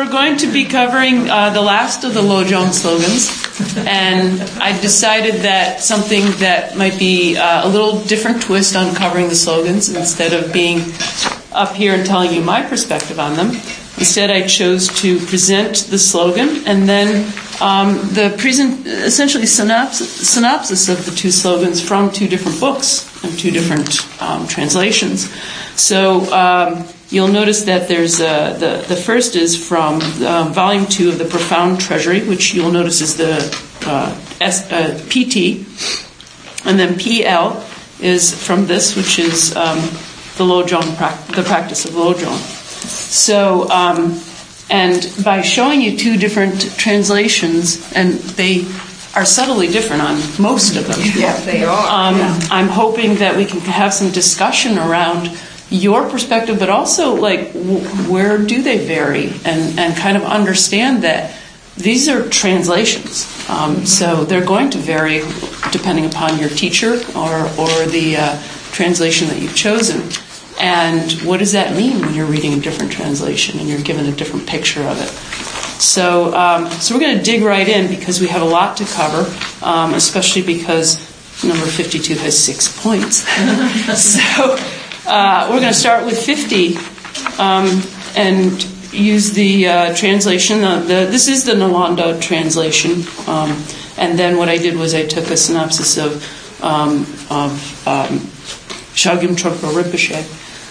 we're going to be covering the last of the Lojong slogans, and I decided that something that might be a little different twist on covering the slogans, instead of being up here and telling you my perspective on them. Instead, I chose to present the slogan and then essentially synopsis of the two slogans from two different books and two different translations. So you'll notice that there's the first is from Volume 2 of The Profound Treasury, which you'll notice is the PT, and then PL is from this, which is the Lojong, the practice of Lojong. So, and by showing you two different translations, and they are subtly different on most of them. Yeah, they are. I'm hoping that we can have some discussion around your perspective, but also like where do they vary, and kind of understand that these are translations. So they're going to vary depending upon your teacher or the translation that you've chosen. And what does that mean when you're reading a different translation and you're given a different picture of it? So we're going to dig right in because we have a lot to cover, especially because number 52 has 6 points. So we're going to start with 50 and use the translation. This is the Nalanda translation. And then what I did was I took a synopsis of Chogyam Trungpa Rinpoche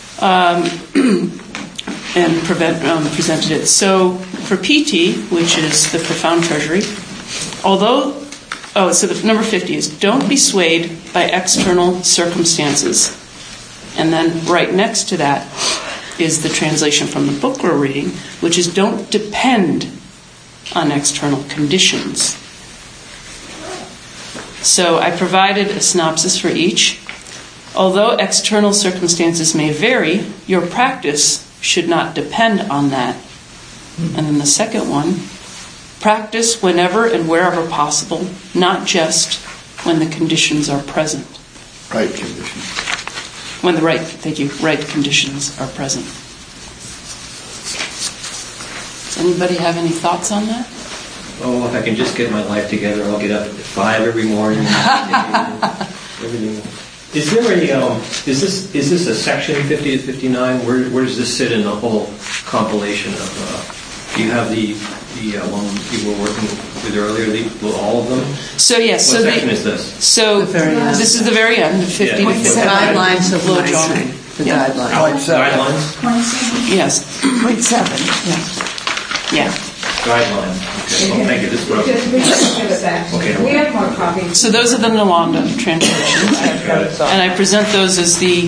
and presented it. So for PT, which is the Profound Treasury, so the number 50 is, don't be swayed by external circumstances. And then right next to that is the translation from the book we're reading, which is, don't depend on external conditions. So I provided a synopsis for each. Although external circumstances may vary, your practice should not depend on that. And then the second one, practice whenever and wherever possible, not just when the conditions are present. Right conditions. When the right conditions are present. Does anybody have any thoughts on that? Oh, if I can just get my life together, I'll get up at 5 every morning. Everything. Is there is this a section 50 to 59? Where does this sit in the whole compilation of? Do you have the one you were working with earlier? All of them? So yes. What section is this? So this is the very end, 50 to 59. Guidelines of Lojong. The guidelines. Guidelines. Yes. Point 7. Yeah. Guidelines. Okay. Well, thank you. This is what Okay. We have more copies. So those are the Nalanda translations, and I present those as the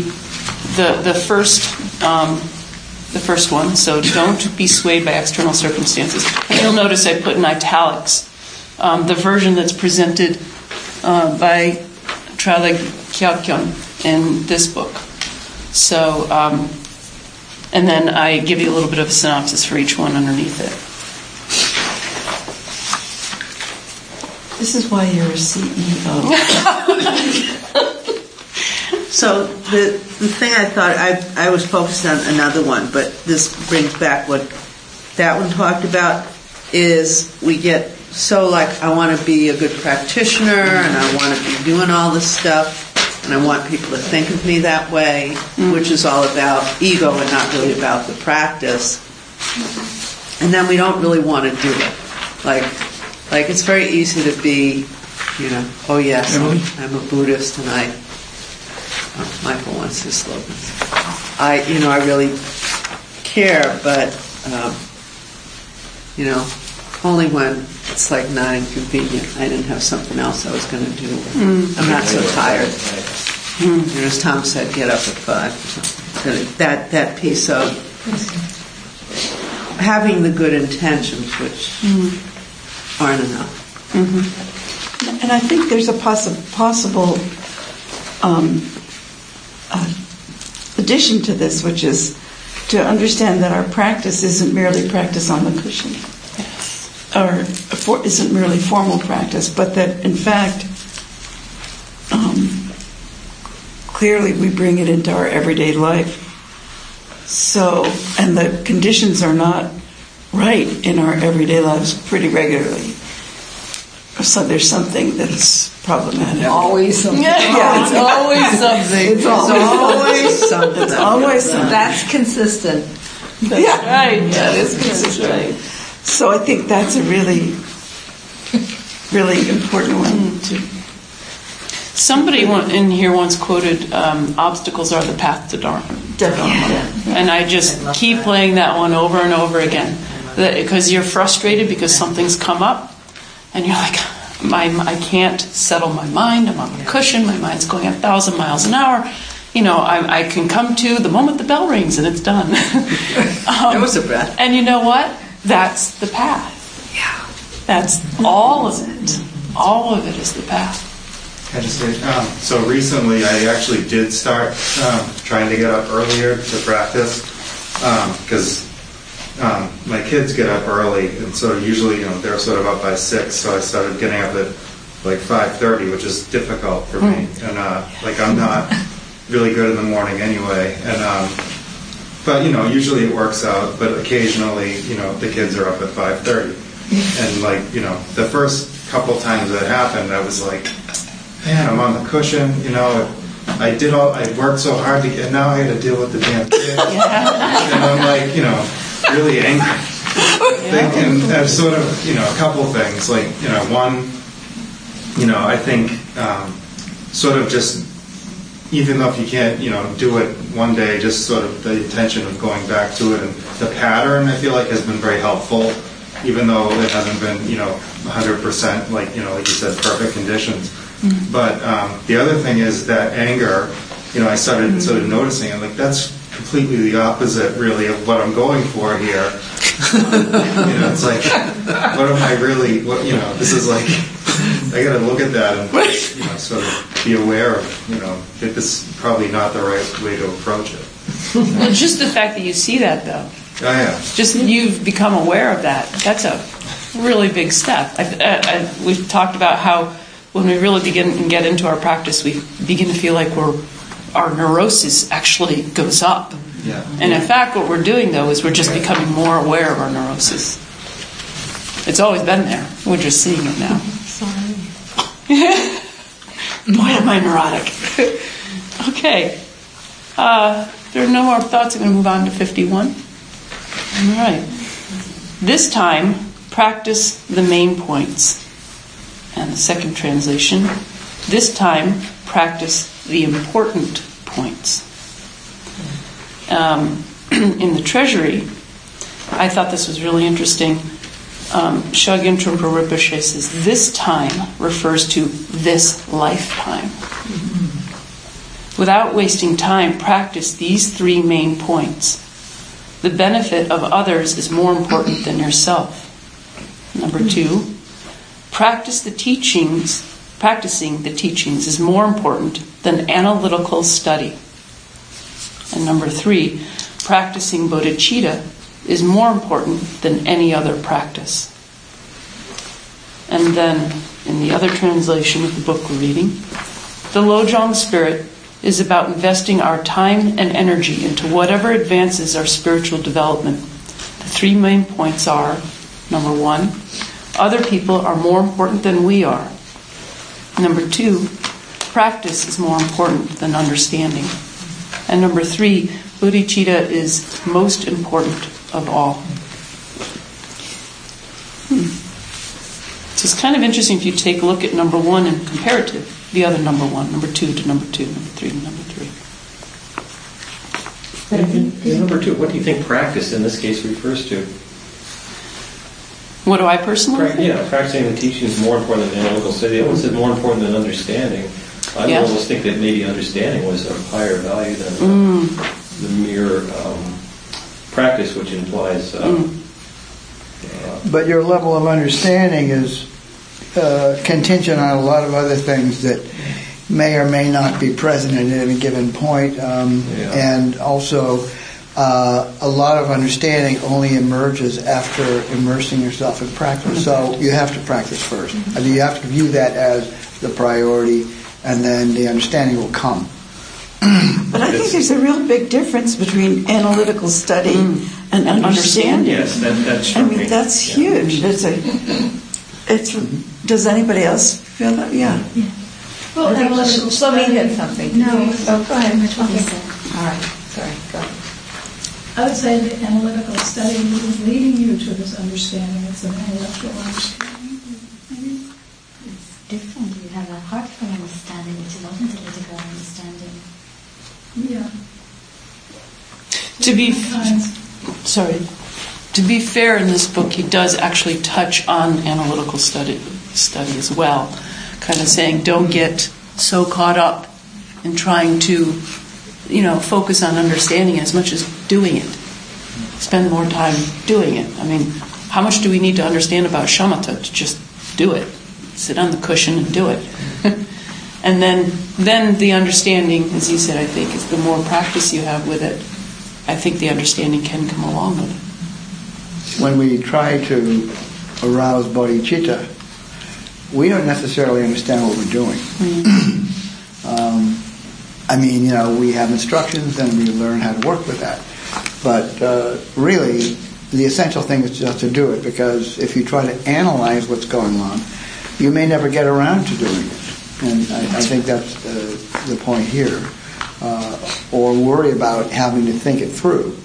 first one. So don't be swayed by external circumstances. And you'll notice I put in italics the version that's presented by Traleg Kyakyon in this book. So, and then I give you a little bit of a synopsis for each one underneath it. This is why you're a CEO. So the thing I thought, I was focused on another one, but this brings back what that one talked about, is we get so like, I want to be a good practitioner and I want to be doing all this stuff and I want people to think of me that way, which is all about ego and not really about the practice. And then we don't really want to do it. Like it's very easy to be, oh yes, I'm a Buddhist and Michael wants his slogans. I really care, but, only when it's like not inconvenient. I didn't have something else I was going to do. I'm not so tired. As Tom said, get up at 5 or something. That piece of having the good intentions, which aren't enough. And I think there's a possible addition to this, which is to understand that our practice isn't merely practice on the cushion, or isn't merely formal practice, but that in fact, clearly we bring it into our everyday life. So, and the conditions are not right in our everyday lives pretty regularly. So there's something that's problematic. Always something. Yeah, it's always something. It's always something. It's always something. That's consistent. Yeah, Right. that is consistent. Right. So I think that's a really, really important one to. Somebody in here once quoted, obstacles are the path to Dharma. And I just keep playing that one over and over again. Because you're frustrated because something's come up, and you're like, I can't settle my mind, I'm on a cushion, my mind's going 1,000 miles an hour. I can come to the moment the bell rings and it's done. That was a breath. And you know what? That's the path. Yeah. That's all of it. All of it is the path. I just did. So recently, I actually did start trying to get up earlier to practice because my kids get up early, and so usually they're sort of up by 6. So I started getting up at like 5:30, which is difficult for me, and I'm not really good in the morning anyway. And but usually it works out. But occasionally, the kids are up at 5:30, and the first couple times that happened, I was like, man, I'm on the cushion, I worked so hard to get, and now I had to deal with the damn kids. And I'm like, really angry. Thinking, sort of, a couple things. One, I think sort of just, even though if you can't, do it one day, just sort of the intention of going back to it, and the pattern, I feel like, has been very helpful, even though it hasn't been, 100%, like you said, perfect conditions. But the other thing is that anger, I started sort of noticing, and that's completely the opposite, really, of what I'm going for here. It's like, what am I really? This is like, I got to look at that and sort of be aware of, that this is probably not the right way to approach it. Well, just the fact that you see that, though. Oh, yeah. Just you've become aware of that. That's a really big step. We've talked about how when we really begin and get into our practice, we begin to feel like our neurosis actually goes up. Yeah. And in fact, what we're doing, though, is we're just becoming more aware of our neurosis. It's always been there. We're just seeing it now. Sorry. Boy, am I neurotic. Okay. There are no more thoughts. I'm going to move on to 51. All right. This time, practice the main points. And the second translation, this time, practice the important points. In the treasury, I thought this was really interesting. Shagyen Trungpa Rinpoche says, this time refers to this lifetime. Without wasting time, practice these 3 main points. The benefit of others is more important than yourself. Number 2, practicing the teachings is more important than analytical study. And number 3, practicing bodhicitta is more important than any other practice. And then, in the other translation of the book we're reading, the Lojong spirit is about investing our time and energy into whatever advances our spiritual development. The 3 main points are, number 1, other people are more important than we are. Number 2, practice is more important than understanding. And number 3, bodhicitta is most important of all. So it's kind of interesting if you take a look at number 1 and compare it to the other number 1, number 2 to number 2, number 3 to number 3. And number 2, what do you think practice in this case refers to? What do I personally think? Yeah, practicing the teaching is more important than analytical study. I almost said more important than understanding. I would almost think that maybe understanding was of higher value than the mere practice, which implies... But your level of understanding is contingent on a lot of other things that may or may not be present at any given point. And also... a lot of understanding only emerges after immersing yourself in practice. So you have to practice first. I mean, you have to view that as the priority, and then the understanding will come. But I think there's a real big difference between analytical study and understanding. Yes, that's I true. mean, that's huge. Does anybody else feel that? Yeah. Well, analytical study had something. No. Oh, go ahead. Okay. All right. Sorry. Go ahead. I would say the analytical study is leading you to this understanding. It's an intellectual understanding. Maybe? It's different. You have a heartful understanding, which is often political understanding. Yeah. To be fair, in this book, he does actually touch on analytical study as well, kind of saying, don't get so caught up in trying to, focus on understanding as much as doing it. Spend more time doing it. I mean, how much do we need to understand about shamatha to just do it? Sit on the cushion and do it. And then the understanding, as you said, I think, is the more practice you have with it, I think the understanding can come along with it. When we try to arouse bodhicitta, we don't necessarily understand what we're doing. We have instructions and we learn how to work with that. But really, the essential thing is just to do it, because if you try to analyze what's going on, you may never get around to doing it. And I think that's the point here. Or worry about having to think it through.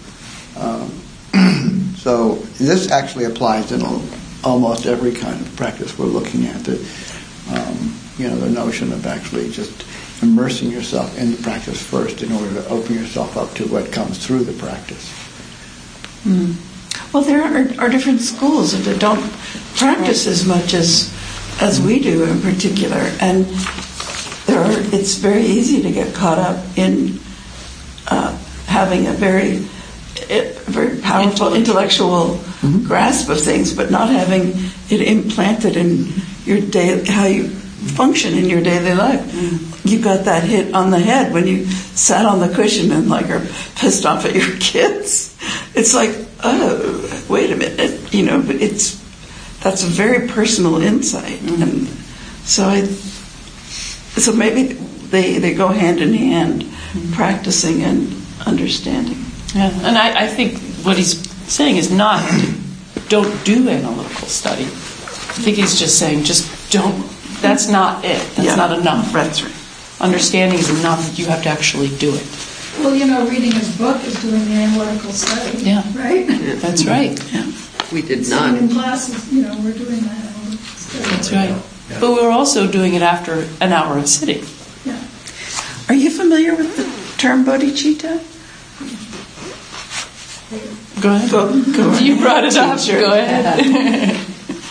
So this actually applies in almost every kind of practice we're looking at. The notion of actually just immersing yourself in the practice first in order to open yourself up to what comes through the practice. Well, there are different schools that don't practice as much as we do in particular, and it's very easy to get caught up in having a very powerful intellectual grasp of things, but not having it implanted in your how you function in your daily life. You got that hit on the head when you sat on the cushion and are pissed off at your kids. It's like, oh, wait a minute, but that's a very personal insight, and so maybe they go hand in hand, practicing and understanding. Yeah, and I think what he's saying is not don't do analytical study. I think he's just saying just don't. That's not it. That's not enough. That's right. Understanding is enough. You have to actually do it. Well, reading his book is doing the analytical study. Yeah. Right? That's right. Yeah. We did Sitting not. in classes, we're doing that analytical study. That's right. Yeah. But we're also doing it after an hour of sitting. Yeah. Are you familiar with the term bodhicitta? Go ahead. Go ahead. You brought it up. Go ahead.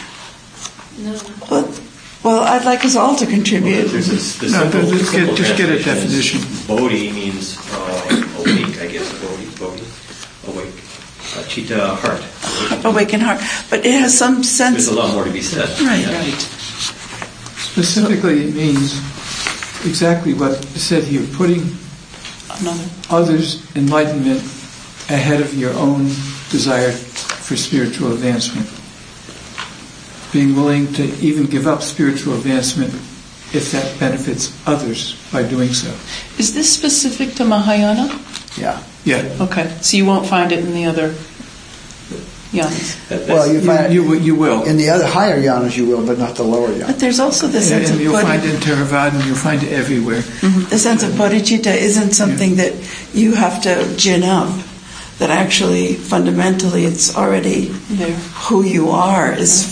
Well, I'd like us all to contribute. There's a simple just get a definition. Bodhi means awake, I guess. Bodhi, awake. Citta, heart. Awaken heart. But it has some sense. There's a lot more to be said. Right. Yeah. Right. Specifically, it means exactly what is said here, putting others' enlightenment ahead of your own desire for spiritual advancement. Being willing to even give up spiritual advancement if that benefits others by doing so. Is this specific to Mahayana? Yeah. Okay, so you won't find it in the other yanas. Well, you find you will. In the other higher yanas you will, but not the lower yanas. But there's also the sense and of you'll find it in Theravada, and you'll find it everywhere. The sense of bodhicitta isn't something that you have to gin up. That actually, fundamentally, it's already There. who you are.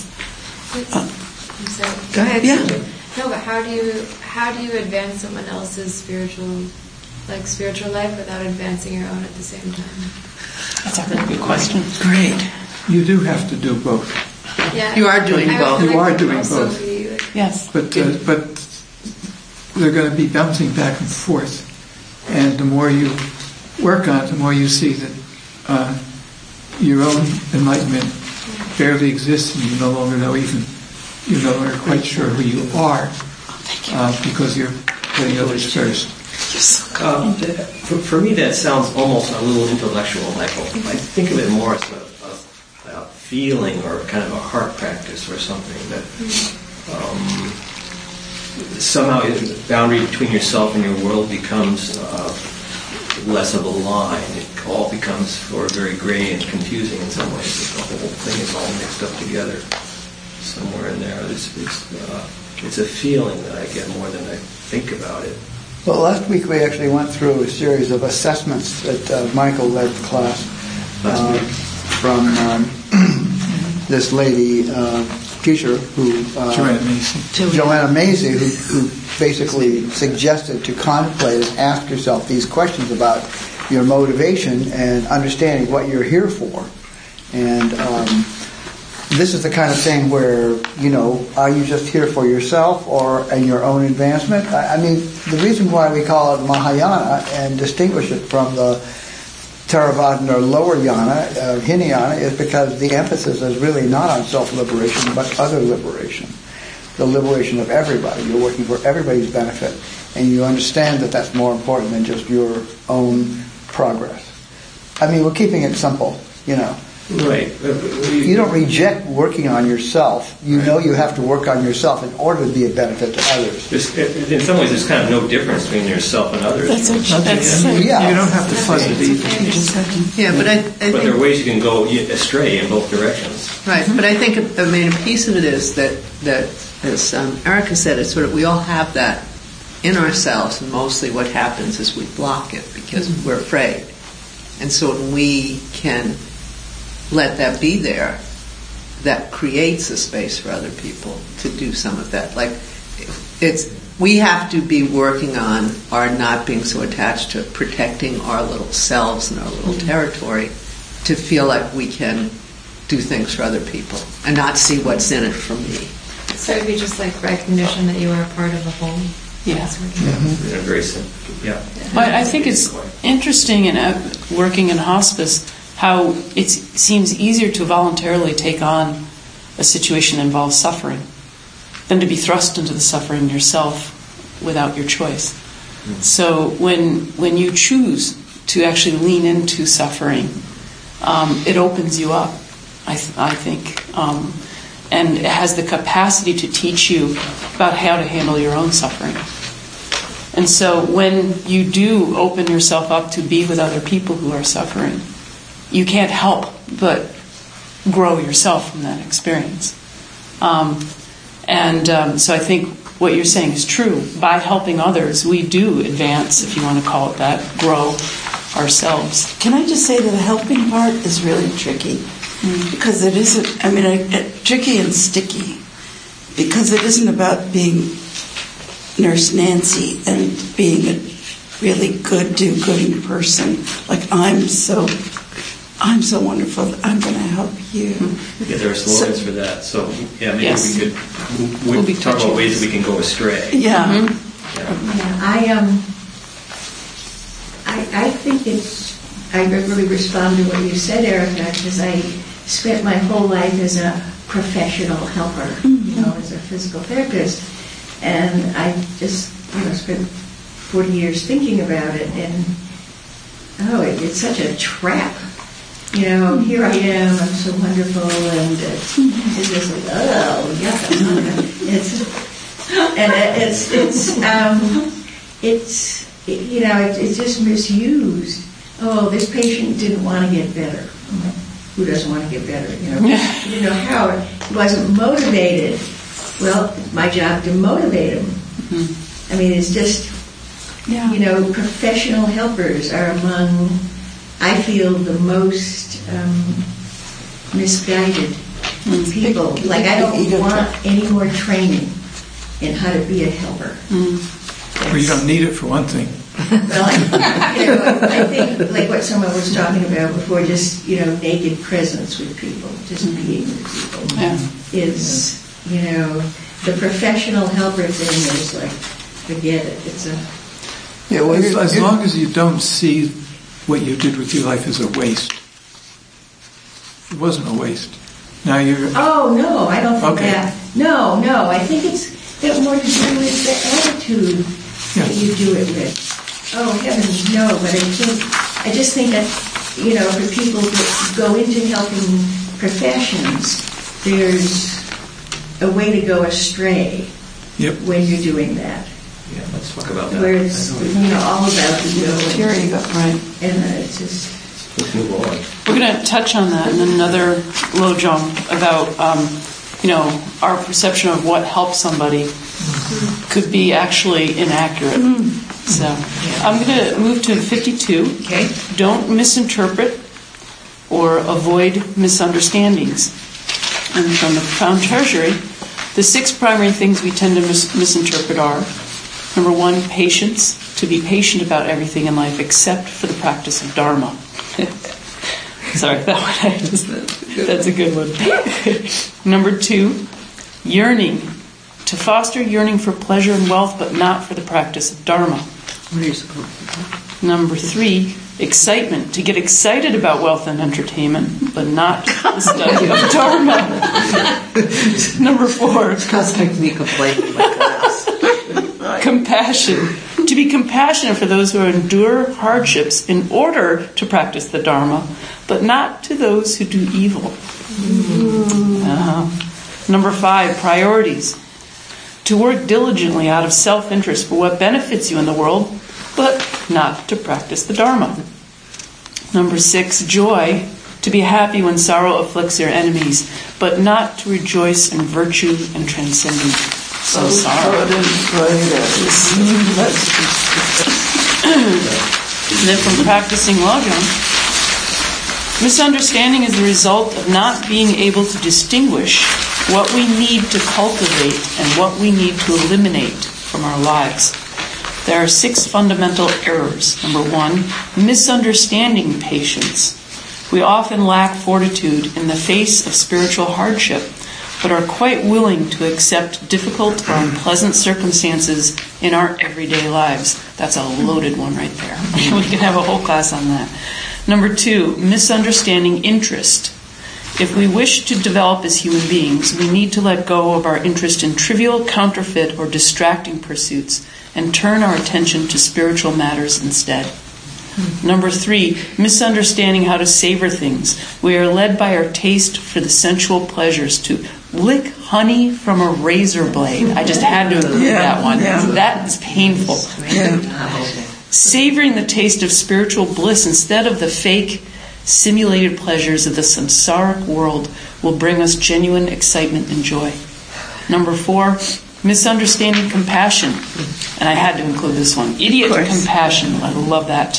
Go ahead. Yeah. No, but how do you advance someone else's spiritual life without advancing your own at the same time? That's a really good question. Great. You do have to do both. Yeah, You are doing both. You are doing both. Yes. But they're going to be bouncing back and forth. And the more you work on it, the more you see that your own enlightenment barely exists, and you no longer quite sure who you are because you're putting others first. For me, that sounds almost a little intellectual, Michael. I think of it more as a feeling or kind of a heart practice or something that somehow the boundary between yourself and your world becomes less of a line. It all becomes very gray and confusing in some ways. The whole thing is all mixed up together somewhere in there. It's a feeling that I get more than I think about it. Well, last week we actually went through a series of assessments that Michael led the class from this lady, teacher, who Joanna Macy, who basically suggested to contemplate and ask yourself these questions about your motivation and understanding what you're here for. And this is the kind of thing where, are you just here for yourself or in your own advancement? I mean, the reason why we call it Mahayana and distinguish it from the Theravada or lower yana, Hinayana, is because the emphasis is really not on self-liberation, but other liberation. The liberation of everybody. You're working for everybody's benefit, and you understand that that's more important than just your own progress. I mean, we're keeping it simple, Right. You don't reject working on yourself. You know you have to work on yourself in order to be a benefit to others. In some ways, there's kind of no difference between yourself and others. Yeah. You don't have to fuzz it either. Yeah, but but there are ways you can go astray in both directions. Right, but I think a piece of it is that as Erica said, it's sort of we all have that in ourselves, and mostly what happens is we block it because we're afraid. And so when we can let that be there, that creates a space for other people to do some of that. Like, we have to be working on our not being so attached to protecting our little selves and our little territory to feel like we can do things for other people and not see what's in it for me. So it'd be just like recognition that you are a part of the whole. Yeah. Very simple. Yeah. But I think it's interesting in working in hospice how it seems easier to voluntarily take on a situation that involves suffering than to be thrust into the suffering yourself without your choice. So when you choose to actually lean into suffering, it opens you up, I think, and it has the capacity to teach you about how to handle your own suffering. And so when you do open yourself up to be with other people who are suffering, you can't help but grow yourself from that experience. So I think what you're saying is true. By helping others, we do advance, if you want to call it that, grow ourselves. Can I just say that the helping part is really tricky? Because it isn't, tricky and sticky. Because it isn't about being Nurse Nancy and being a really good, do-gooding person. Like, I'm so wonderful that I'm going to help you. Yeah, there are slogans for that. So, yeah, maybe Yes. we could talk about ways that we can go astray. Yeah. I think I really respond to what you said, Erica, because I spent my whole life as a professional helper, as a physical therapist. And I just, spent 40 years thinking about it, and it's such a trap. Here I am, I'm so wonderful, and it's just like, it's just misused. Oh, this patient didn't want to get better. Who doesn't want to get better? He didn't know how. He wasn't motivated. Well, it's my job to motivate him. It's just, professional helpers are among, I feel, the most misguided people. Like, I don't want any more training in how to be a helper. Well, you don't need it for one thing. Well, I think, like what someone was talking about before, just, naked presence with people, just being with people is, the professional helper thing is like, forget it. It's a... as long as you don't see what you did with your life as a waste. It wasn't a waste. Now you're... Oh, no, I don't think that. No, I think it's got more to do with the attitude that you do it with. Oh, heavens, no, but I just think that, for people that go into helping professions, there's a way to go astray when you're doing that. Yeah, let's talk about that. Where it's, all about ego. Pure ego, right. And it's just... let's move on. We're going to touch on that in another low jump about, our perception of what helps somebody could be actually inaccurate. So I'm going to move to 52. Okay. Don't misinterpret or avoid misunderstandings. And from the Profound Treasury, the 6 primary things we tend to misinterpret are, number 1, patience, to be patient about everything in life except for the practice of Dharma. Sorry, that's a good one. Number 2, yearning, to foster yearning for pleasure and wealth, but not for the practice of Dharma. Number 3, excitement, to get excited about wealth and entertainment, but not the study of Dharma. Number 4, It's causing me complaint in my class. compassion, to be compassionate for those who endure hardships in order to practice the Dharma, but not to those who do evil. Number 5, priorities, to work diligently out of self-interest for what benefits you in the world, but not to practice the Dharma. Number 6, joy, to be happy when sorrow afflicts your enemies, but not to rejoice in virtue and transcendence. So sorrow. And then from practicing Lojong, misunderstanding is the result of not being able to distinguish what we need to cultivate and what we need to eliminate from our lives. There are 6 fundamental errors. Number 1, misunderstanding patience. We often lack fortitude in the face of spiritual hardship, but are quite willing to accept difficult or unpleasant circumstances in our everyday lives. That's a loaded one right there. We can have a whole class on that. Number 2, misunderstanding interest. If we wish to develop as human beings, we need to let go of our interest in trivial, counterfeit, or distracting pursuits and turn our attention to spiritual matters instead. Number 3, misunderstanding how to savor things. We are led by our taste for the sensual pleasures to lick honey from a razor blade. I just had to include that one. That is painful. Savoring the taste of spiritual bliss instead of the fake, simulated pleasures of the samsaric world will bring us genuine excitement and joy. Number 4, misunderstanding compassion. And I had to include this one. Idiot compassion. I love that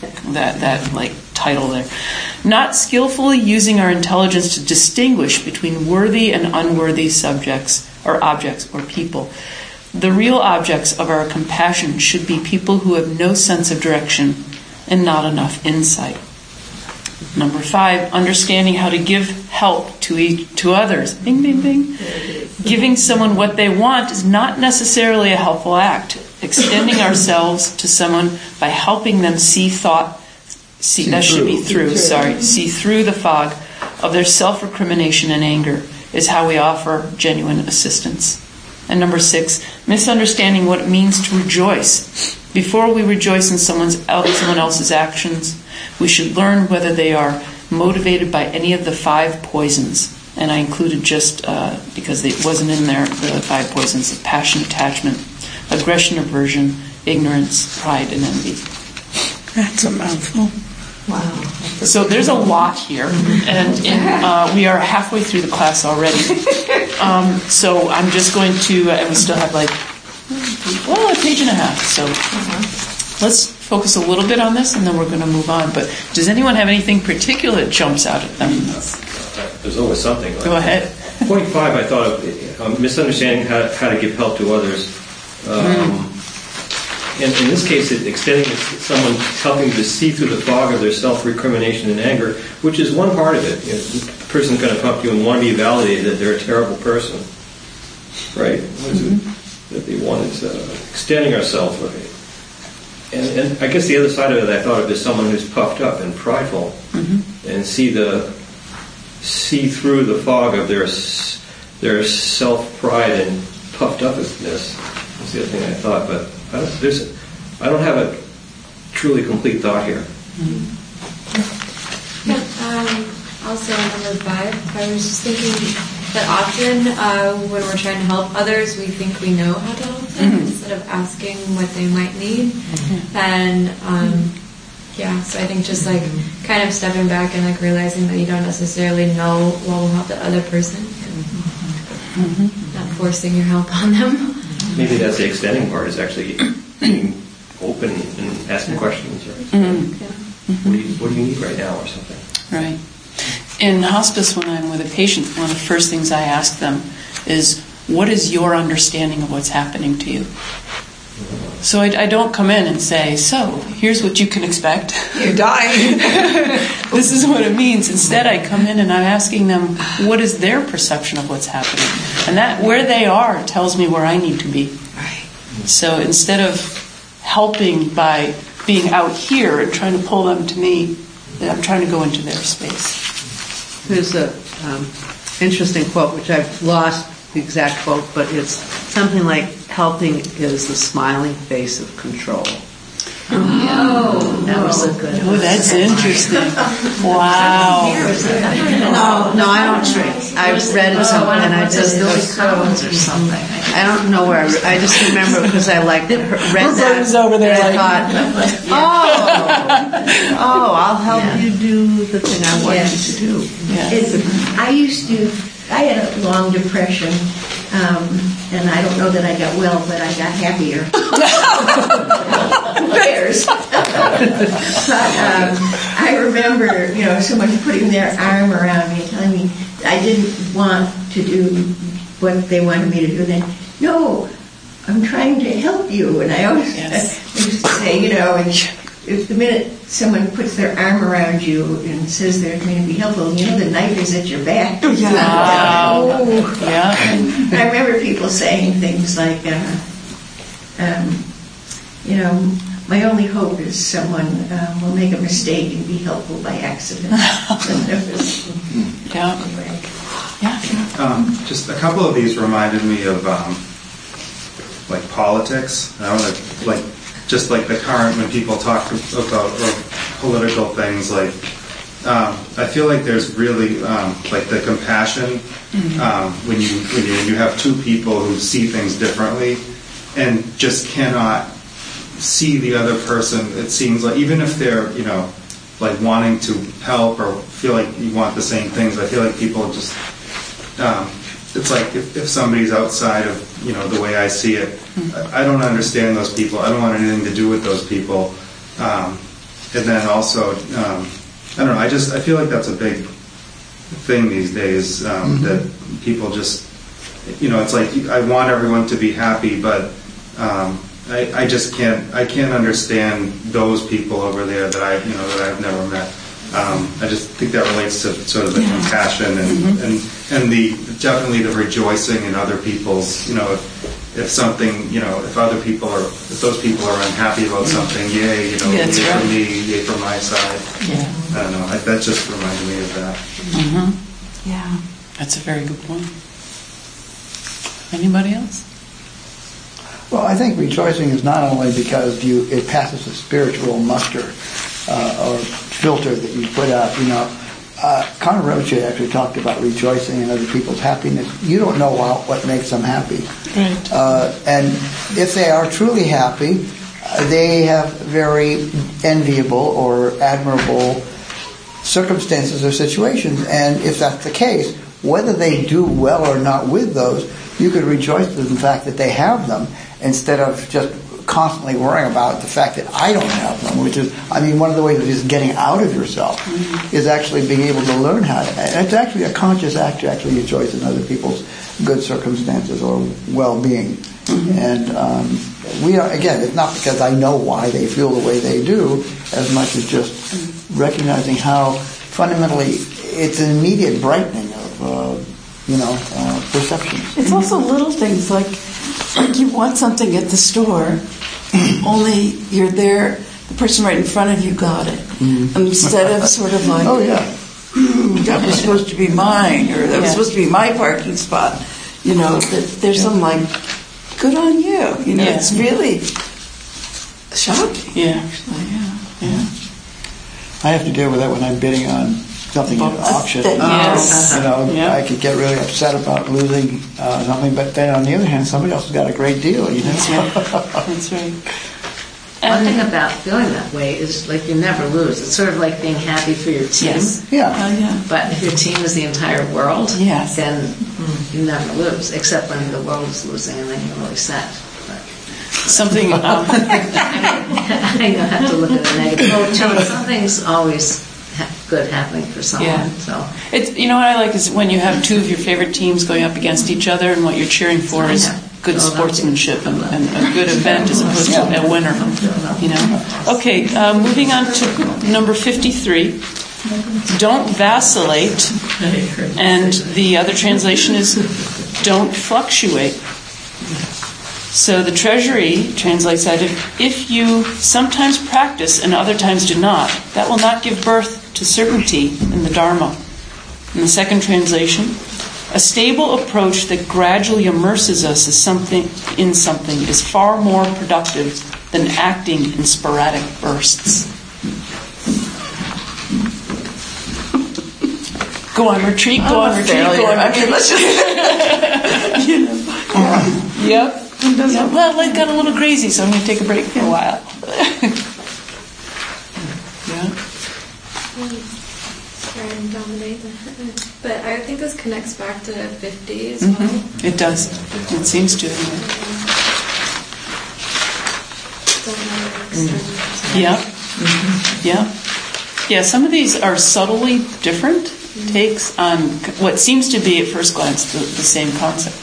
title there. Not skillfully using our intelligence to distinguish between worthy and unworthy subjects or objects or people. The real objects of our compassion should be people who have no sense of direction and not enough insight. Number 5, understanding how to give help to others. Bing, bing, bing. Giving someone what they want is not necessarily a helpful act. Extending ourselves to someone by helping them see through the fog of their self-recrimination and anger is how we offer genuine assistance. And number 6, misunderstanding what it means to rejoice. Before we rejoice in someone else's actions, we should learn whether they are motivated by any of the 5 poisons. And I included just, because it wasn't in there, the 5 poisons of passion, attachment, aggression, aversion, ignorance, pride, and envy. That's a mouthful. Wow. So there's a lot here, and we are halfway through the class already. So I'm just going to, and we still have a page and a half. So let's focus a little bit on this, and then we're going to move on. But does anyone have anything particular that jumps out at them? There's always something. Go ahead. Point 5, I thought of misunderstanding how to give help to others. And in this case, extending someone, helping to see through the fog of their self-recrimination and anger, which is one part of it. The person's going to come up to you and want to be validated that they're a terrible person, right? That they want is extending ourselves. And I guess the other side of it I thought of is someone who's puffed up and prideful, and see through the fog of their self-pride and puffed upness. That's the other thing I thought, but I don't have a truly complete thought here. Also, number 5, I was just thinking that often when we're trying to help others, we think we know how to help them instead of asking what they might need. And Yeah, so I think just like kind of stepping back and like realizing that you don't necessarily know what will help the other person, and not forcing your help on them. Maybe that's the extending part, is actually being open and asking questions. Or, what do you need right now, or something? Right. In hospice, when I'm with a patient, one of the first things I ask them is, what is your understanding of what's happening to you? So I don't come in and say, so, here's what you can expect. You're dying. This is what it means. Instead, I come in and I'm asking them, what is their perception of what's happening? And that, where they are, tells me where I need to be. Right. So instead of helping by being out here and trying to pull them to me, I'm trying to go into their space. There's a interesting quote, which I've lost the exact quote, but it's something like, helping is the smiling face of control. Oh, that was a good one. Oh, that's interesting. Wow. No, I don't drink. I've read it somewhere, and I just or something. I don't know where. I just remember because I liked it. Read that. Over there, and I thought, I'll help you do the thing I want you to do. I had a long depression, and I don't know that I got well, but I got happier. Bears. But I remember, someone putting their arm around me and telling me I didn't want to do what they wanted me to do. Then, no, I'm trying to help you. And I always used to say, if the minute someone puts their arm around you and says they're going to be helpful, the knife is at your back. Yeah. Wow. Yeah. And I remember people saying things like, my only hope is someone will make a mistake and be helpful by accident. Just a couple of these reminded me of like politics. I want to just like the current, when people talk about political things, like I feel like there's really like the compassion when you have two people who see things differently and just cannot see the other person. It seems like even if they're like wanting to help or feel like you want the same things, I feel like people just it's like if somebody's outside of the way I see it, I don't understand those people. I don't want anything to do with those people. And then also, I don't know. I feel like that's a big thing these days, that people just, it's like I want everyone to be happy, but I just can't. I can't understand those people over there that I've never met. I just think that relates to sort of the compassion and the definitely the rejoicing in other people's. If something, if those people are unhappy about something, yay, yay for me, yay for my side. Yeah. I don't know. That just reminded me of that. Mm-hmm. Yeah. That's a very good point. Anybody else? Well, I think rejoicing is not only because it passes a spiritual muster or filter that you put out. Conor Roach actually talked about rejoicing in other people's happiness. You don't know what makes them happy. Right. And if they are truly happy, they have very enviable or admirable circumstances or situations. And if that's the case, whether they do well or not with those, you could rejoice in the fact that they have them instead of just constantly worrying about the fact that I don't have them, which is, one of the ways of just getting out of yourself is actually being able to learn how to, and it's actually a conscious act to actually rejoice in other people's good circumstances or well-being. And again, it's not because I know why they feel the way they do, as much as just recognizing how fundamentally it's an immediate brightening of perceptions. It's also little things like you want something at the store, only you're there, the person right in front of you got it. Instead of sort of like, that was supposed to be mine, or that was supposed to be my parking spot. That there's some like, good on you. It's really shocking. Yeah. I have to deal with that when I'm bidding on something at auction. I could get really upset about losing something, but then on the other hand, somebody else has got a great deal. That's right. One thing about feeling that way is like you never lose. It's sort of like being happy for your team. Yes. Yeah. But if your team is the entire world, Yes. then you never lose, except when the world is losing and then you're really sad. But Something. I have to look at the negative. Oh, something's always good happening for someone. Yeah. So It's, you know what I like is when you have two of your favorite teams going up against each other, and what you're cheering for is good sportsmanship and a good event as opposed to a winner. You know. Okay, moving on to number 53. Don't vacillate, and the other translation is don't fluctuate. So the Treasury translates that if you sometimes practice and other times do not, that will not give birth to certainty in the Dharma. In the second translation, a stable approach that gradually immerses us in something is far more productive than acting in sporadic bursts. Go on retreat, go on retreat, go on retreat. Let's just, Yep. Well, life got a little crazy, so I'm going to take a break for a while. Yeah. Sorry, I'm dominating. But I think this connects back to 50 as well. It does. It seems to. Yeah. Yeah. Yeah, some of these are subtly different takes on what seems to be at first glance the same concept.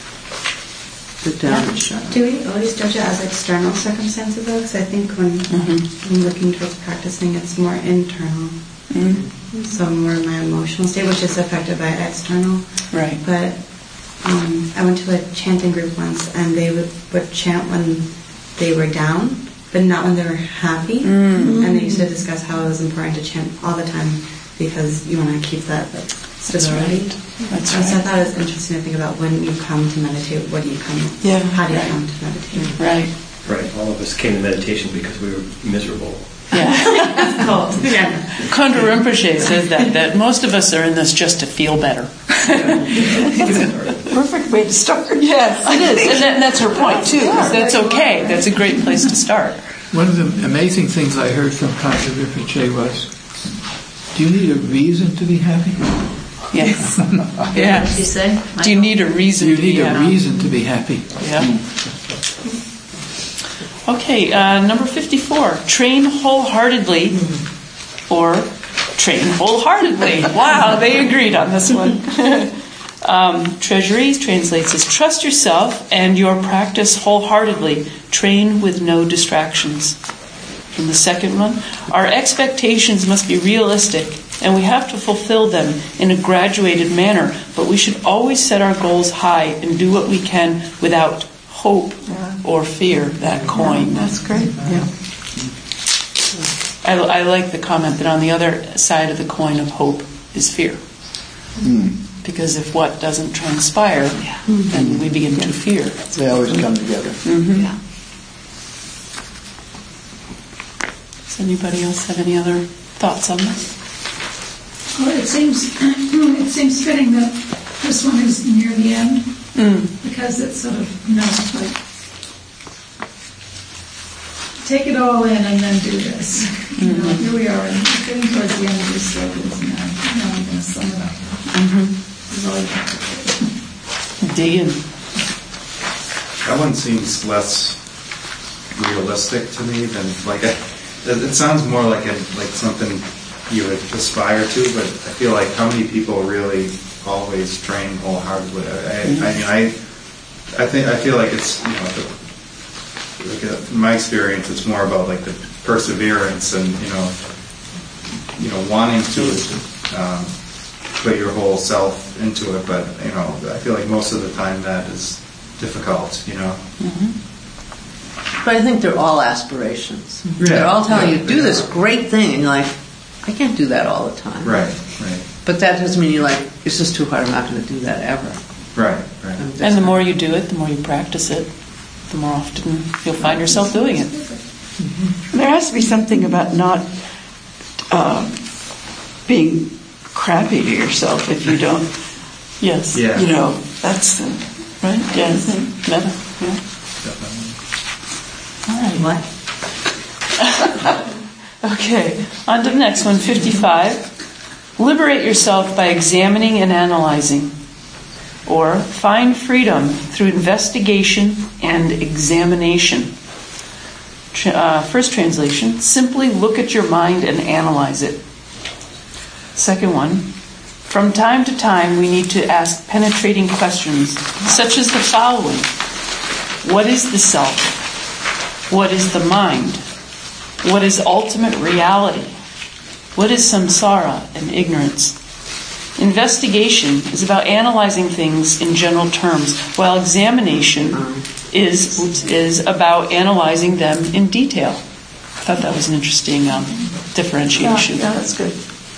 Do we always judge it as external circumstances though? Because I think when I'm looking towards practicing, it's more internal. So more my emotional state, which is affected by external. Right. But I went to a chanting group once, and they would chant when they were down, but not when they were happy. And they used to discuss how it was important to chant all the time because you want to keep that stability. That's So I thought it was interesting to think about when you come to meditate, what do you come? Yeah. How do you come to meditate? Right. Right. All of us came to meditation because we were miserable. Yeah. Yeah. Kondra Rinpoche says that most of us are in this just to feel better. perfect way to start. Yes, it is. And that's her point, too. That's okay. That's a great place to start. One of the amazing things I heard from Kondra Rinpoche was, do you need a reason to be happy? Yes. What Yes. did you say? Do you need a reason You to be need a happy? reason to be happy. Yeah. Okay, number 54. Train wholeheartedly or train wholeheartedly. Wow, they agreed on this one. Treasury translates as trust yourself and your practice wholeheartedly. Train with no distractions. And the second one, our expectations must be realistic and we have to fulfill them in a graduated manner, but we should always set our goals high and do what we can without hope or fear, that coin. That's great. Yeah. I like the comment that on the other side of the coin of hope is fear. Because if what doesn't transpire, then we begin to fear. They always come together. Yeah. Does anybody else have any other thoughts on this? Well, it seems fitting that this one is near the end because it's sort of like take it all in and then do this. You know, here we are, getting towards the end of this circle. Now I'm going to sum it up. This is all you have to do. Dig in. That one seems less realistic to me than it sounds more like something you would aspire to, but I feel like how many people really always train wholeheartedly? I feel like it's in my experience, it's more about like the perseverance and wanting to put your whole self into it, but I feel like most of the time that is difficult. But I think they're all aspirations. They're all telling you, do this great thing, and you're like, I can't do that all the time. Right. But that doesn't mean you're like, it's just too hard, I'm not going to do that ever. Right. And the more you do it, the more you practice it, the more often you'll find yourself doing it. There has to be something about not being crappy to yourself if you don't. Yes. Yeah. That's right. Yes. Meta. Yeah. Definitely. All right. What? Okay, on to the next one, 55. Liberate yourself by examining and analyzing. Or find freedom through investigation and examination. First translation, simply look at your mind and analyze it. Second one, from time to time we need to ask penetrating questions, such as the following. What is the self? What is the mind? What is ultimate reality? What is samsara and ignorance? Investigation is about analyzing things in general terms, while examination is about analyzing them in detail. I thought that was an interesting differentiation. Yeah, that's good.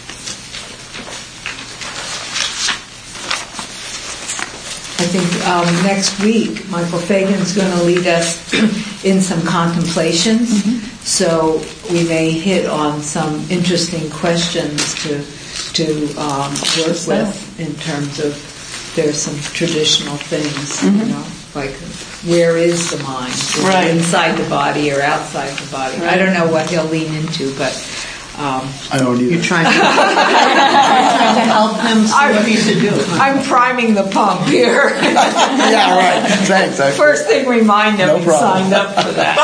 I think next week Michael Fagan's going to lead us in some contemplations, so we may hit on some interesting questions to work with in terms of there's some traditional things, like where is the mind? Is it inside the body or outside the body? I don't know what he'll lean into, but I don't either. You're trying to help him see what he should do. I'm priming the pump here. Yeah, right. Thanks. First thing, remind him No he problem. signed up for that.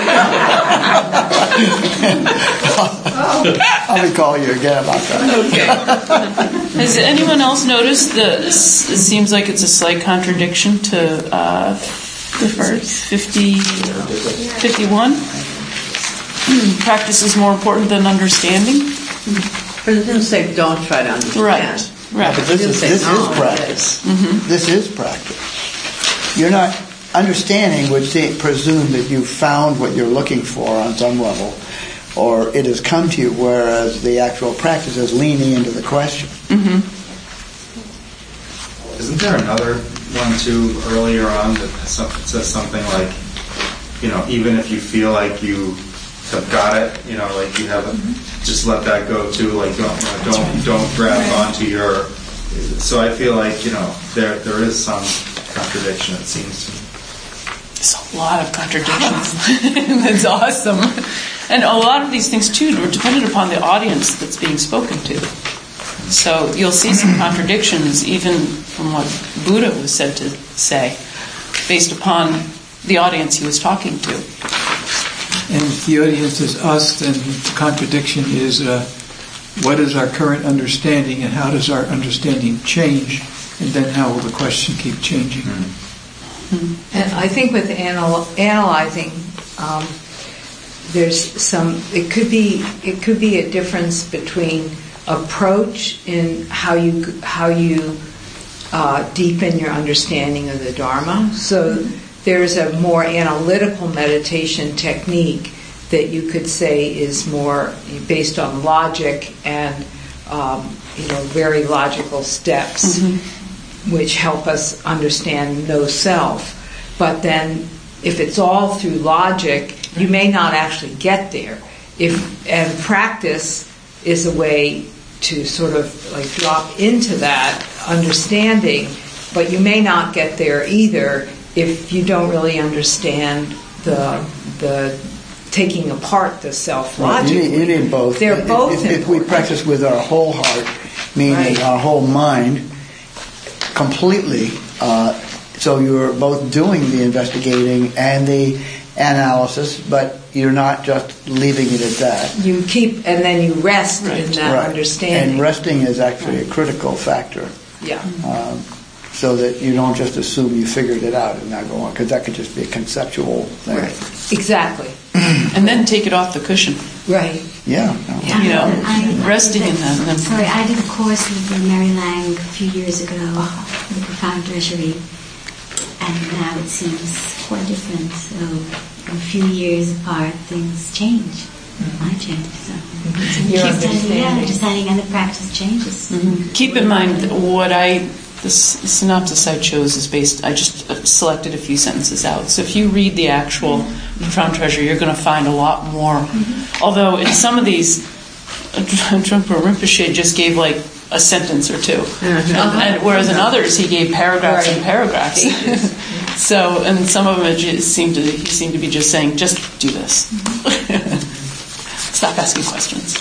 I'll be calling you again about that. Okay. Has anyone else noticed it seems like it's a slight contradiction to the first 51? Practice is more important than understanding. But it didn't say don't try to understand. Right. But this is practice. This is practice. You're not understanding would presume that you found what you're looking for on some level, or it has come to you, whereas the actual practice is leaning into the question. Isn't there another one too earlier on that says something like, even if you feel like you have got it, like you haven't, just let that go too. Like don't grab onto your. So I feel like there is some contradiction. It seems to me. There's a lot of contradictions. That's awesome. And a lot of these things too are dependent upon the audience that's being spoken to. So you'll see some contradictions even from what Buddha was said to say, based upon the audience he was talking to. And if the audience is us, then the contradiction is what is our current understanding and how does our understanding change, and then how will the question keep changing. And I think with analyzing, there's some. It could be a difference between approach in how you deepen your understanding of the Dharma. So there's a more analytical meditation technique that you could say is more based on logic and very logical steps, which help us understand no self. But then, if it's all through logic, you may not actually get there. And practice is a way to sort of like drop into that understanding, but you may not get there either if you don't really understand the taking apart the self logically. You need both. They're both if we practice with our whole heart, meaning our whole mind, completely, so you're both doing the investigating and the analysis, but you're not just leaving it at that. You keep, and then you rest in that understanding. And resting is actually a critical factor. Yeah. So that you don't just assume you figured it out and not go on, because that could just be a conceptual thing. Right. Exactly. And then take it off the cushion. Right. Yeah. Resting in that. And then Sorry, I did a course with Mary Lang a few years ago, the Profound Treasury, and now it seems quite different. So a few years apart, things change. I change. So Your understanding and the practice changes. keep in mind the synopsis I chose is based, I just selected a few sentences out. So if you read the actual Profound Treasury, you're going to find a lot more. Although in some of these, Trungpa Rinpoche just gave like a sentence or two. And whereas in others, he gave paragraphs and paragraphs. So, and some of them he seemed to be just saying, just do this. stop asking questions.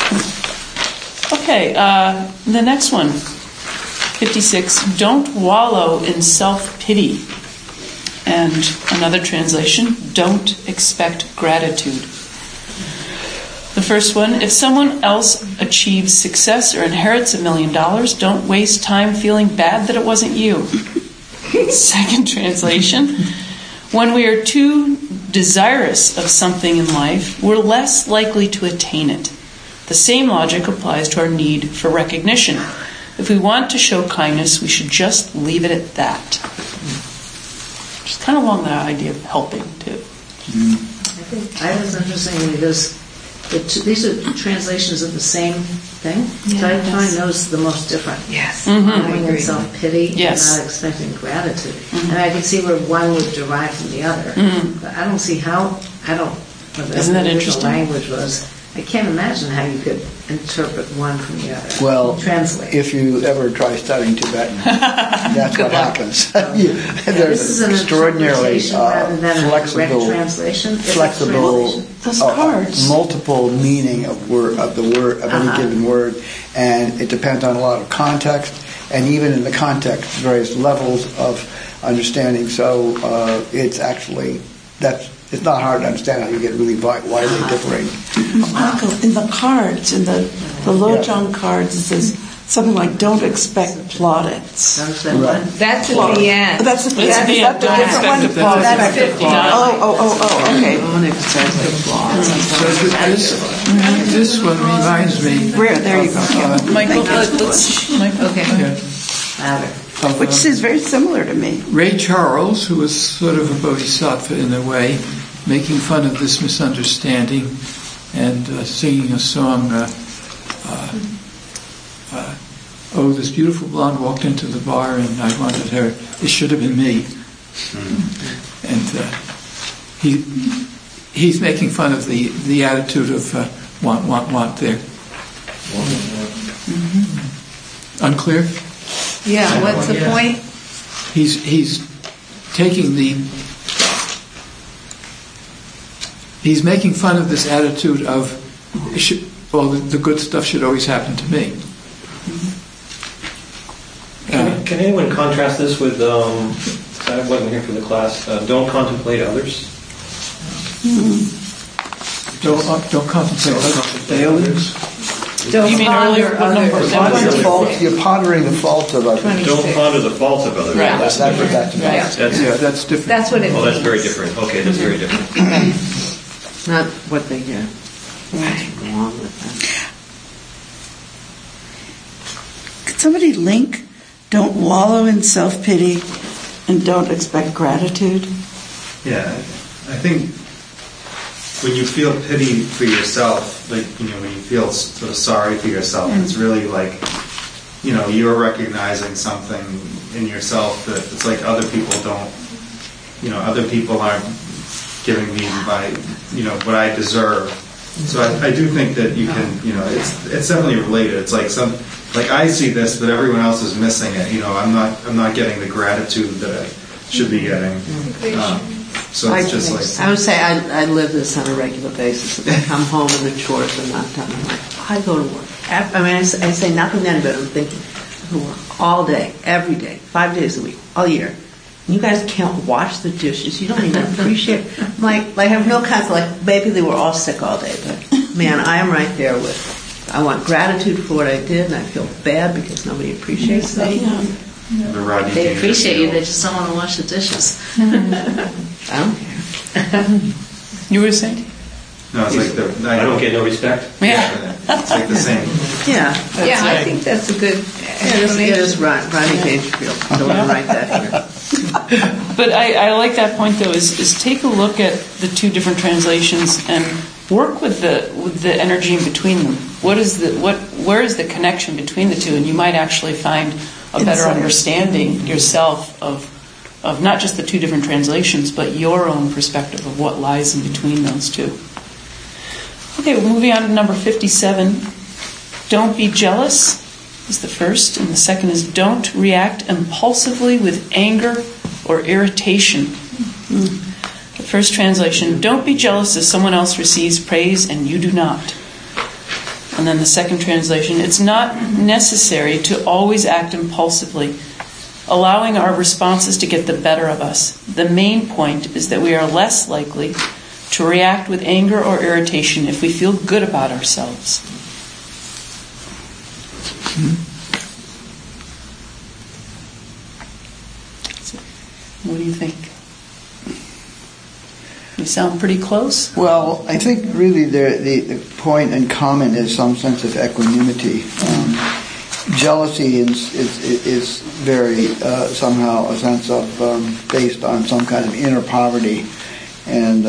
Okay, the next one, 56, don't wallow in self-pity. And another translation, don't expect gratitude. The first one, if someone else achieves success or inherits $1 million, don't waste time feeling bad that it wasn't you. Second translation, when we are too desirous of something in life, we're less likely to attain it. The same logic applies to our need for recognition. If we want to show kindness, we should just leave it at that. Just kind of along the idea of helping, too. I think I was interesting because these are translations of the same thing. So I find those the most different. Yes. Having in self-pity Yes. and not expecting gratitude. And I can see where one would derive from the other. But I don't see how, Isn't that interesting? language was, I can't imagine how you could interpret one from the other. Well, translate. if you ever try studying Tibetan, that's what happens. This There's is an an extraordinarily interpretation rather than a direct flexible, translation. It's a flexible, translation. Those cards. multiple meaning of any given word, and it depends on a lot of context, and even in the context, various levels of understanding. So it's actually it's not hard to understand how you get really widely differing. Michael, in the cards, in the Lojong cards, it says something like, don't expect plaudits. Right. That's at the end. That's the It's end. the Is that the end. different one? Don't That's expect 59. Oh, okay. So this one reminds me. Where? There you go. Michael, Michael. Okay. Which is very similar to me. Ray Charles, who was sort of a bodhisattva in a way, making fun of this misunderstanding and singing a song, oh, this beautiful blonde walked into the bar and I wanted her, it should have been me. And he's making fun of the attitude of want there. Unclear? Yeah, what's the point? He's taking he's making fun of this attitude of the good stuff should always happen to me. Can anyone contrast this with? I wasn't here for the class. Don't contemplate others. Don't contemplate others. Failures. You mean earlier? You're pondering the faults of others. Don't ponder the faults of others. Right. That's different. That's different. That's what it means. That's very different. Okay, that's very different. Not what they get. What's wrong with that? Could somebody link don't wallow in self-pity and don't expect gratitude? Yeah, I think when you feel pity for yourself, like, when you feel sort of sorry for yourself, it's really like, you're recognizing something in yourself that it's like other people don't, other people aren't giving me what I deserve. So I do think that you can, it's definitely related. It's like I see this, but everyone else is missing it. I'm not getting the gratitude that I should be getting. So it's just like, I would say I live this on a regular basis. If I come home and the chores are not done, I'm like, I go to work. I say nothing then, but I'm thinking, I go to work all day, every day, 5 days a week, all year. And you guys can't wash the dishes. You don't even appreciate it. I'm like I have no concept. Like, maybe they were all sick all day, but man, I am right there with, I want gratitude for what I did, and I feel bad because nobody appreciates me. They appreciate you, they just don't want to wash the dishes. I don't care. You were saying? no, it's like I don't get no respect. Yeah. It's like the same. Yeah. Yeah, I think that's a good explanation. It is Rodney Dangerfield. I don't want to write that here. But I like that point, though, is take a look at the two different translations and work with the energy in between them. Where is the connection between the two? And you might actually find a better understanding yourself of not just the two different translations, but your own perspective of what lies in between those two. Okay, we're moving on to number 57. Don't be jealous is the first, and the second is don't react impulsively with anger or irritation. The first translation, don't be jealous if someone else receives praise and you do not. And then the second translation, it's not necessary to always act impulsively, allowing our responses to get the better of us. The main point is that we are less likely to react with anger or irritation if we feel good about ourselves. What do you think? You sound pretty close. Well, I think really the point in common is some sense of equanimity. Jealousy is very somehow a sense of based on some kind of inner poverty, and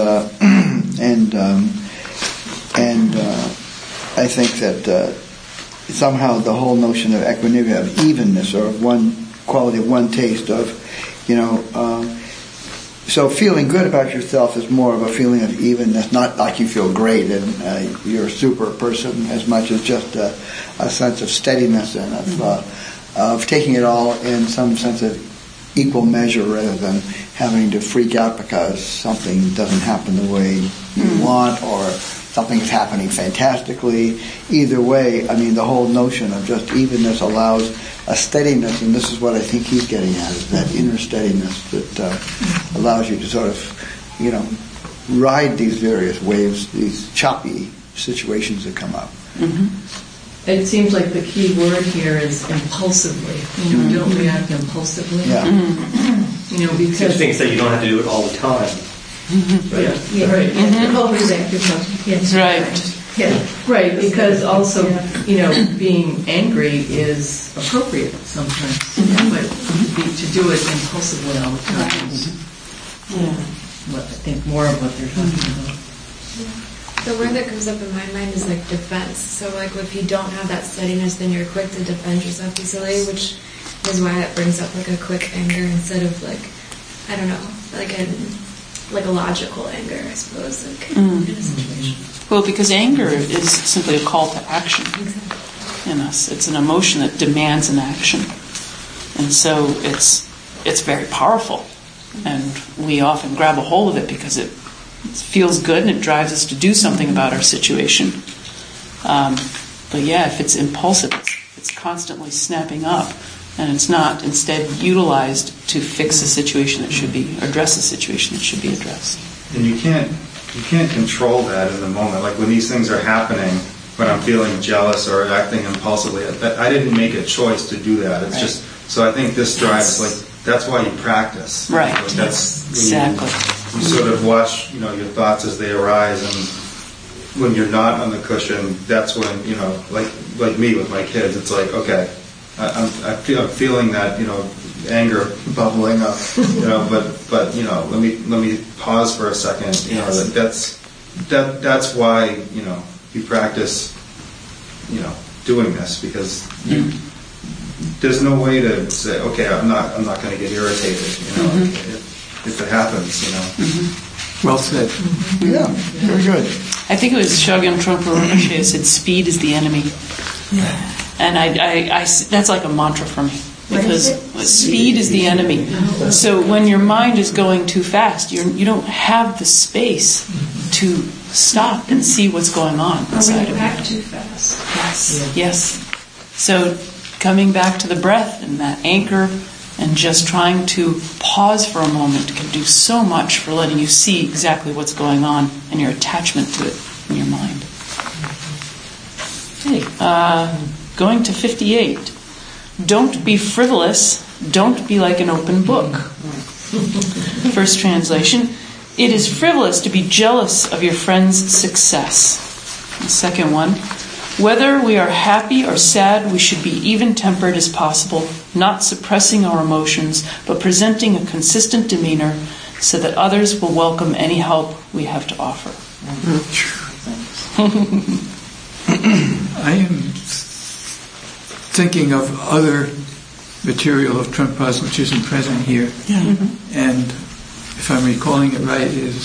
I think that somehow the whole notion of equanimity, of evenness, or of one quality, of one taste, of so feeling good about yourself is more of a feeling of evenness, not like you feel great and you're a super person, as much as just a sense of steadiness and of taking it all in some sense of equal measure, rather than having to freak out because something doesn't happen the way you want, or something is happening fantastically. Either way, I mean, the whole notion of just evenness allows a steadiness, and this is what I think he's getting at, is that inner steadiness that allows you to sort of, ride these various waves, these choppy situations that come up. It seems like the key word here is impulsively. Don't react impulsively. Yeah. Because things that you don't have to do it all the time. Right. Always act impulsively. Yes. Right. Yeah. Right, because also, being angry is appropriate sometimes, but to do it impulsively all the time is I think more of what they're talking about. The word that comes up in my mind is like defense. So like if you don't have that steadiness, then you're quick to defend yourself easily, which is why it brings up like a quick anger instead of like, I don't know, like a logical anger, I suppose, like in a situation. Well, because anger is simply a call to action in us. It's an emotion that demands an action. And so it's very powerful. And we often grab a hold of it because it feels good and it drives us to do something about our situation. But yeah, if it's impulsive, it's constantly snapping up, and it's not instead utilized to fix a situation that should be, address a situation that should be addressed. And you can't control that in the moment. Like when these things are happening, when I'm feeling jealous or acting impulsively, I didn't make a choice to do that. It's just, so I think this drives, that's why you practice. Right. That's exactly. You sort of watch, your thoughts as they arise, and when you're not on the cushion, that's when, like me with my kids, it's like, okay, I'm feeling that, anger bubbling up, but let me pause for a second, that's why, you practice, doing this, because there's no way to say, okay, I'm not going to get irritated, if it happens, Well said. Yeah, very good. I think it was Shogyan Trungpa Rinpoche said, "Speed is the enemy," and I that's like a mantra for me, because speed is the enemy. So when your mind is going too fast, you don't have the space to stop and see what's going on inside of you. Act too fast. Yes. So coming back to the breath and that anchor, and just trying to pause for a moment can do so much for letting you see exactly what's going on and your attachment to it in your mind. Okay, going to 58. Don't be frivolous. Don't be like an open book. First translation. It is frivolous to be jealous of your friend's success. The second one. Whether we are happy or sad, we should be even-tempered as possible, not suppressing our emotions, but presenting a consistent demeanor so that others will welcome any help we have to offer. I am thinking of other material of Trungpa's which isn't present here. And if I'm recalling it right, is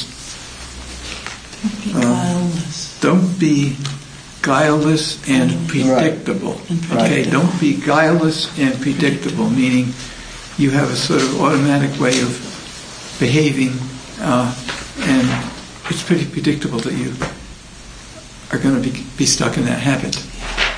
don't be guileless and predictable. Okay, don't be guileless and predictable, meaning you have a sort of automatic way of behaving, and it's pretty predictable that you are going to be stuck in that habit.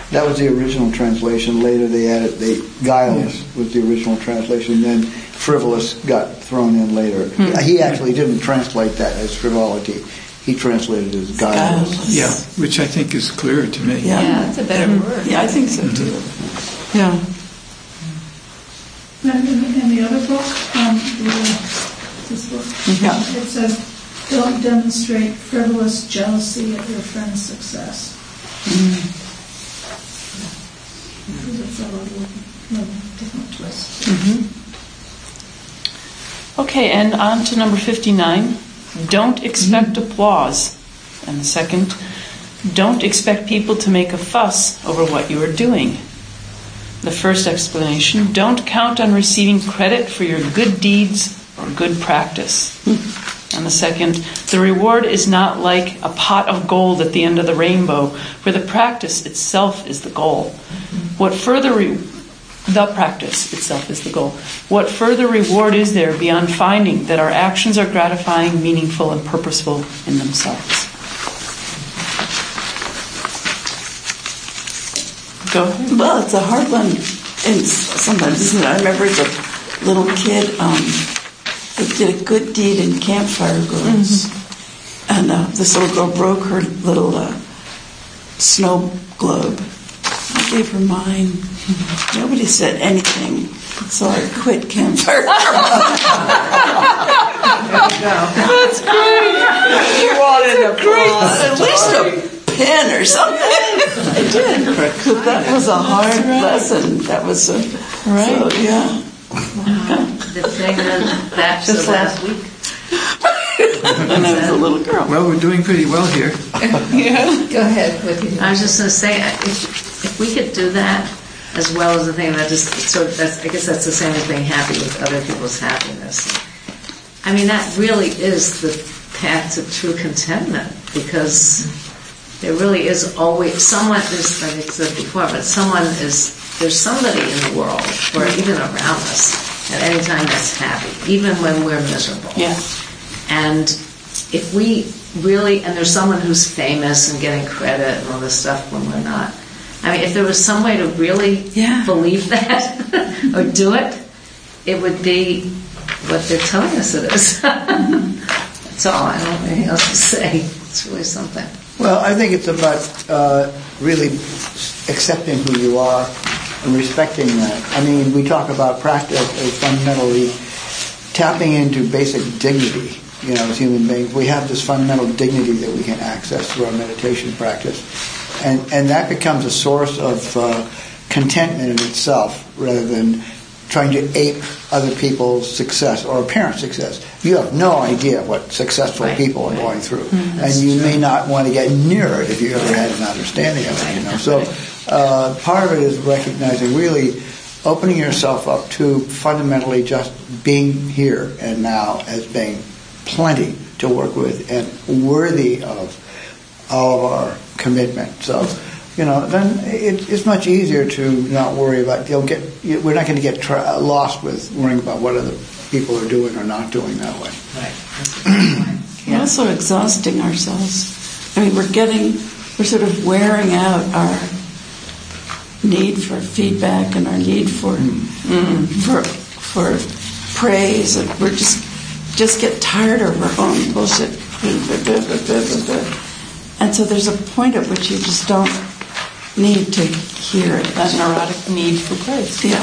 That was the original translation. Later they added, guileless was the original translation. Then frivolous got thrown in later. He actually didn't translate that as frivolity. He translated it as guileless. Yeah, which I think is clearer to me. Yeah, that's a better word. Yeah, I think so too. Yeah. And in the other book, this book, it says, don't demonstrate frivolous jealousy at your friend's success. It's a little different twist. Okay, and on to number 59. Don't expect applause. And the second, don't expect people to make a fuss over what you are doing. The first explanation, don't count on receiving credit for your good deeds or good practice. And the second, the reward is not like a pot of gold at the end of the rainbow, where the practice itself is the goal. The practice itself is the goal. What further reward is there beyond finding that our actions are gratifying, meaningful, and purposeful in themselves? Go ahead. Well, it's a hard one, and sometimes, isn't it? I remember as a little kid, they did a good deed in Campfire Girls, and this little girl broke her little snow globe. I gave her mine. Nobody said anything, so I quit Campfire Girls. That's great. You wanted at least a pen or something. I did. But that was a hard lesson. That was right. So, yeah. The thing that just last week. And I was a little girl. Well, we're doing pretty well here. Yeah. Go ahead with you. I was just going to say, if we could do that as well as the thing that just sort of, I guess that's the same as being happy with other people's happiness. I mean, that really is the path to true contentment, because there really is always someone, is, like I said before, but there's somebody in the world, or even around us, at any time that's happy, even when we're miserable. Yeah. And if we really, and there's someone who's famous and getting credit and all this stuff when we're not. I mean, if there was some way to really believe that or do it, it would be what they're telling us it is. That's all. I don't have anything else to say. It's really something. Well, I think it's about really accepting who you are and respecting that. I mean, we talk about practice as fundamentally tapping into basic dignity. You know, as human beings, we have this fundamental dignity that we can access through our meditation practice. And that becomes a source of contentment in itself, rather than trying to ape other people's success or apparent success. You have no idea what successful people are going through, and you may not want to get near it if you ever had an understanding of it. You know, so part of it is recognizing, really opening yourself up to fundamentally just being here and now as being plenty to work with and worthy of all of our commitment. So, you know, then it's much easier to not worry about. We're not going to get lost with worrying about what other people are doing or not doing that way. Right. We're also exhausting ourselves. I mean, we're sort of wearing out our need for feedback and our need for praise, and we're just get tired of our own bullshit. And so there's a point at which you just don't need to hear it. That neurotic need for praise. Yeah.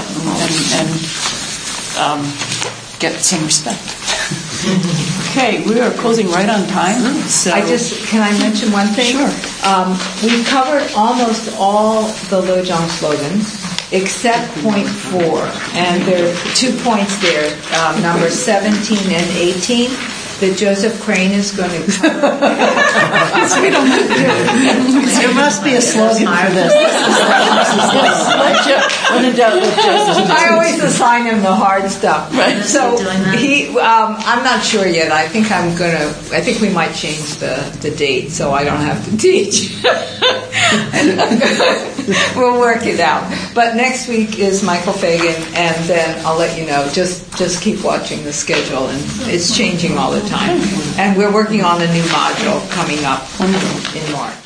And get some respect. Okay, we are closing right on time. So Can I mention one thing? Sure. We've covered almost all the Lojong slogans, except point 4. And there are 2 points there, numbers 17 and 18, that Joseph Crane is going to cover. We don't have to do it. There must be a slogan for this. I always assign him the hard stuff. Right. So I'm not sure yet. I think we might change the date so I don't have to teach. We'll work it out. But next week is Michael Fagan, and then I'll let you know. Just keep watching the schedule, and it's changing all the time. And we're working on a new module coming up in March.